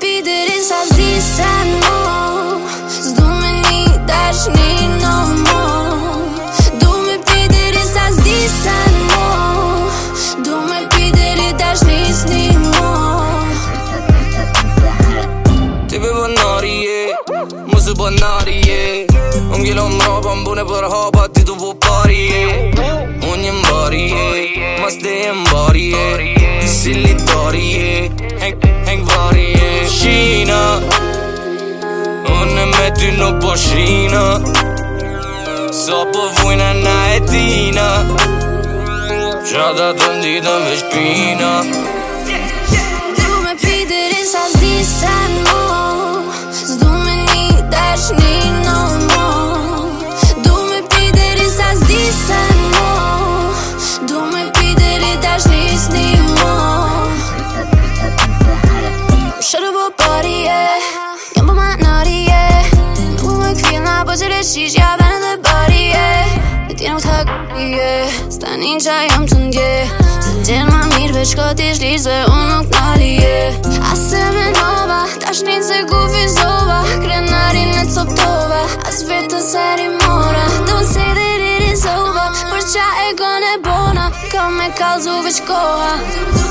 pi deri sa s'di se no. S'du me një dashni no more. Du me pi deri sa s'di se no. Du me pi deri dashni s'ni more. Ti be banari je, mos e banari je. Unë gjelo mrapa m'bune për hapa, ti tu po pari je. Unë jem bari je, mas te jem bari je. Ti si litari je, heng vari je. Shina, unë me ty nuk po shina. Sa po vujna na e tina. Gjata të nditën veç pina. Du me pi deri sa s'di se no. S'du me një dashni no more. Du me pi deri sa s'di se no. Du me pi deri dashni s'ni more. Shërë po pari je, jem po ma nari je. Nuk me këfina po që reqishja vene dhe bari je. E ti nuk t'ha je, s'tanin qa jam të ndje. Se t'gjen ma mirë veç ko t'i shlizve unë nuk nali je. Ase me nova, tashnit se gufizova. Krenarin e coptova, as vetën seri mora. Don't say that it is over, për qa e gone bona. Ka me kalzu veç koha.